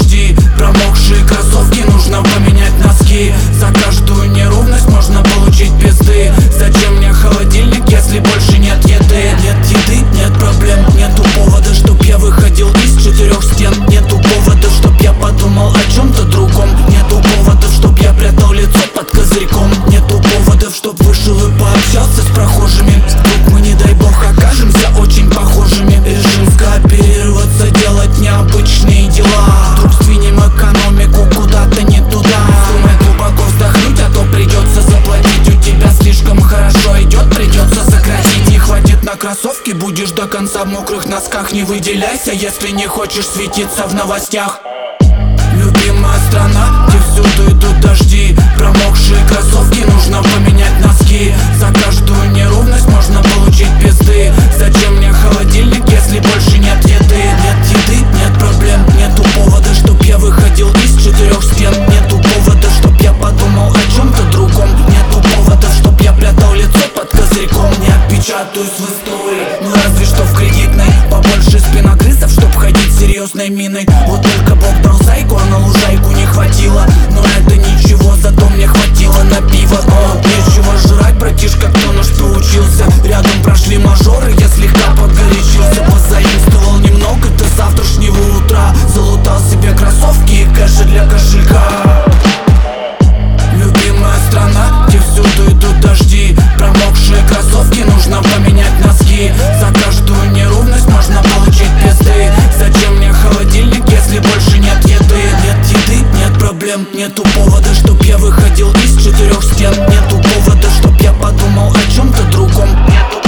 дожди, промокшие кроссовки, нужно поменять носки. За каждую неровность можно получить пизды. Зачем мне холодильник, если больше нет еды? Нет еды, нет проблем, нету повода, чтоб я выходил из четырех стен. Нету поводов, чтоб я подумал о чем-то другом. Нету поводов, чтоб я прятал лицо под козырьком. Нету поводов, чтоб вышел и пообщался с прохожими. Вдруг мы, не дай бог, окажемся очень похожими. Решим скооперироваться, делать необычные дела. Вдруг сдвинем экономику куда-то не туда. Думай глубоко вздохнуть, а то придется заплатить. У тебя слишком хорошо идет, придется сократить. Не хватит на кроссовки, будешь до конца в мокрых носках. Не выделяйся, если не хочешь светиться в новостях. Любимая страна, где всюду идут дожди, промокшие кроссовки, нужно поменять носки. За каждую неровность можно получить пизды. Зачем мне холодильник, если больше нет еды? Нет еды, нет проблем, нету повода, чтоб я выходил из четырех стен. Нету повода, чтоб я подумал о чем-то другом. Нету поводов, чтоб я прятал лицо под козырьком. Не отпечатаюсь в истории, ну разве что в кредитной. Побольше спиногрызов, чтоб ходить серьезной миной. Вот только Бог дал зайку, а на лужайку не хватило. Но это ничего, зато мне хватило на пиво. Нечего жрать, братишка, кто на что учился. Рядом прошли мажоры, я слегка погорячился. Позаимствовал немного до завтрашнего утра. Залутал себе кроссовки и кэши для кошелька. Любимая страна, где всюду идут дожди, промокшие кроссовки, нужно поменять носки. За каждую неровность можно получить пизды. Зачем мне холодильник, если больше нет еды? Нет еды, нет проблем, нету повода, чтоб я выходил из четырех стен. Нету повода, чтоб я подумал о чем-то другом. Нету